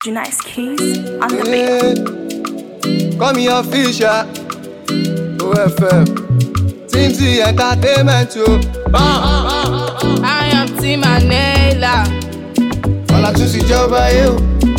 Nice keys on the beat. Call me official. OFM. Team Z Entertainment, yo. I am Team Anela. All I choose is job by you.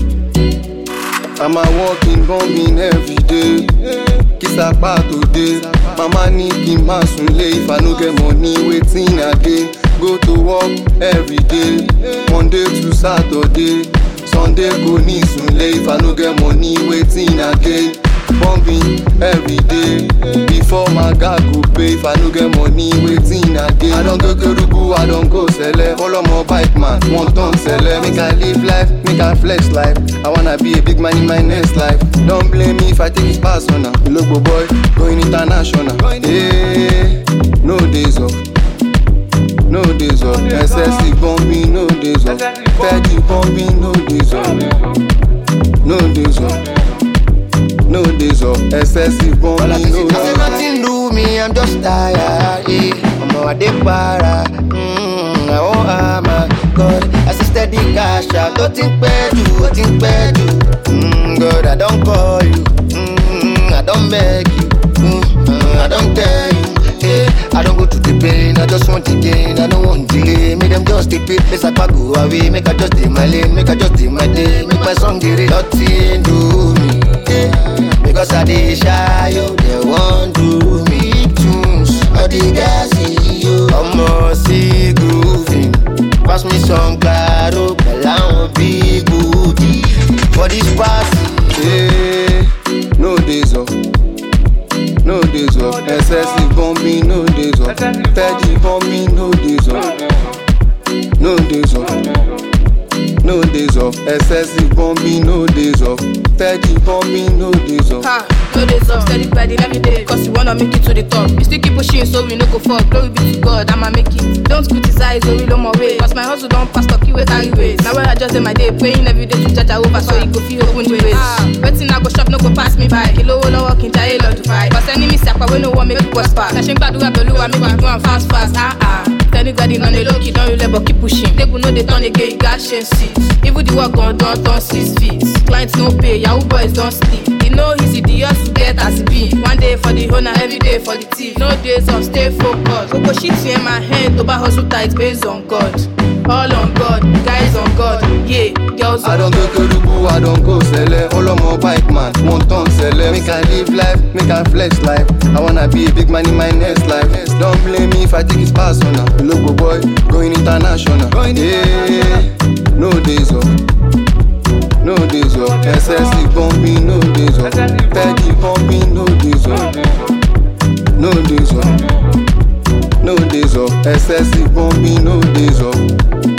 I'm a walking, bombing every day. Kiss a part today. Mama need him sunlay. If I no get money, waiting again. Go to work every day. Monday to Saturday. Sunday go need sunlay. If I no get money, waiting again. Bombing every day. Before my God go pay. If I no get money, waiting again. I don't go Kerubu, I don't go Sele. Follow my bike man, one ton Sele. Make I live life, make I flex life. I wanna be a big man in my next life. Don't blame me if I take this personal. Logo boy, going international. Hey, no days off. No days off. SSC bombing, no days off. 30 bombing, no days off. No days off. No days off, excessive bombing, no days off. Nothing do me, I'm just tired, I'm a day para, oh my God. I say steady cash out, don't think bad you, God, I don't call you, I don't beg you, I don't tell you, I don't go to the pain, I just want the gain, I don't want delay, make them just take it, let's go away, make I just take my lane, make I just take my day, make my song get it, nothing do me. Because I dey shy, yo, they want to me tunes. All the guys see you, I'm see grooving. Pass me some claro, but I won't be goody. For this party, hey, no days off. No days off. Excessive bombing, no days off. 30 bombing, no days off. No days off. No days off, excessive bombing, no days off. 30 bombing, no days off. No days off, steady grinding every day. Cause you wanna make it to the top. You still keep pushing, so we no go fall. Glory be to God, I'ma make it. Don't criticize, so we no more way. Cause my hustle don't pass, talk you carry ways. Now where I just in my day, praying every day to judge over, so you go feel open the ways. Waiting I go shop, no go pass me by. Kilo no walking, jail or to fight. Cause enemy sapa, we no want make it prosper. Sashing bad, do a belu, I make it go and fast. Anybody on the low key, don't you let but keep pushing. They go know they turn again, you got change seats. Even the work on don't 6 feet. Clients no pay, Yahoo boys don't sleep. You know easy, the yours to get as it be. One day for the owner, every day for the thief. No days off, stay focused. Go shit in my hand, over hustle tight, based on God. All on God, guys on God, yeah, girls on I don't go Kerubu, I don't go Sele. Follow my bike man, one ton Sele. Make I live life, make I flex life. I wanna be a big man in my next life. Don't blame me if I take this personal. Logo boy, going international. Yeah, no days off. No days off. Excessive bombing, no days off. 30 bombing, no days off. No days off. No days off, excessive bombing, no days off.